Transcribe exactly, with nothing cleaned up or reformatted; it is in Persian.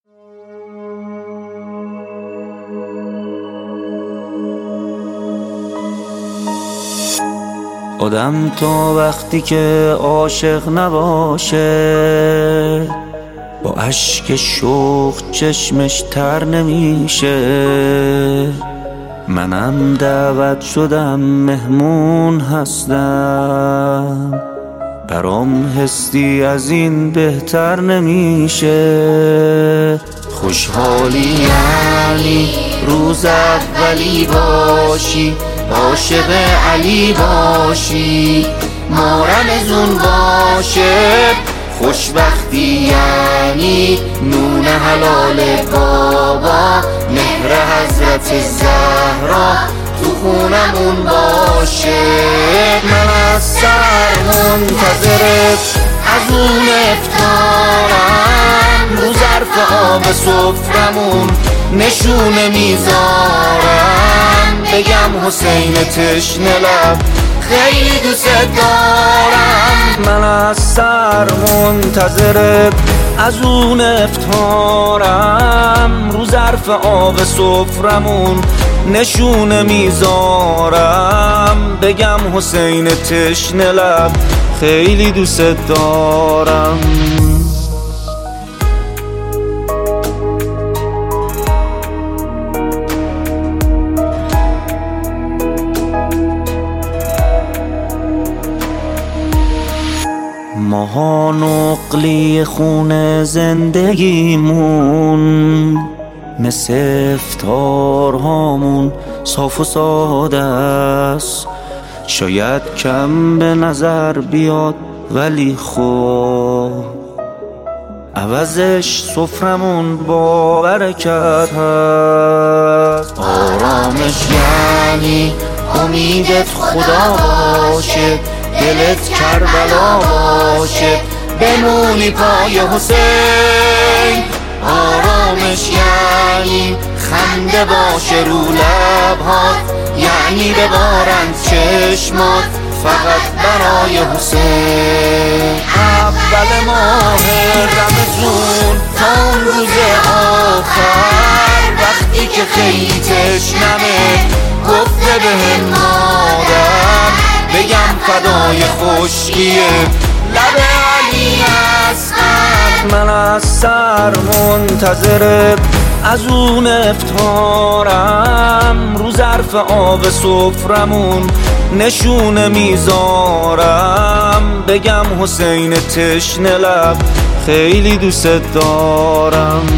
آدم تا وقتی که عاشق نباشه با اشک شوق چشمش تر نمیشه. منم دعوت شدم مهمون هستم، برام حسی از این بهتر نمیشه. خوشحالی یعنی روز اولی باشی، عاشق علی باشی، مارمزون باشه. خوشبختی یعنی نون حلال بابا، مهر حضرت زهرا تو خونمون باشه. من از سر منتظرت از اون افطارم، رو ظرف آب سفرمون نشونه میذارم، بگم حسین تشنه لب خیلی دوست دارم. من از سر منتظرت از اون افطارم، رو ظرف آب سفرمون نشونه میذارم، بگم حسین تشنه لب خیلی دوست دارم. ماها نقلی خون زندگیمون، مثل افطارهامون صاف و ساده است. شاید کم به نظر بیاد ولی خب عوضش سفرمون با برکت هست. آرامش یعنی امیدت خدا باشه، دلت کربلا باشه، بمونی پای حسین. آرامش یعنی خنده باشه رو لبهات، یعنی ببارند چشمات فقط برای حسین. اول ماه رمضان تا اون روز آخر، وقتی که خیلی تشنمه گفته بهم مادر، بگم فدای خشکیه لب علی هستم. من از سر منتظرت از اون افطارم، رو ظرف آب سفرمون نشونه میذارم، بگم حسین تشنه لب خیلی دوست دارم.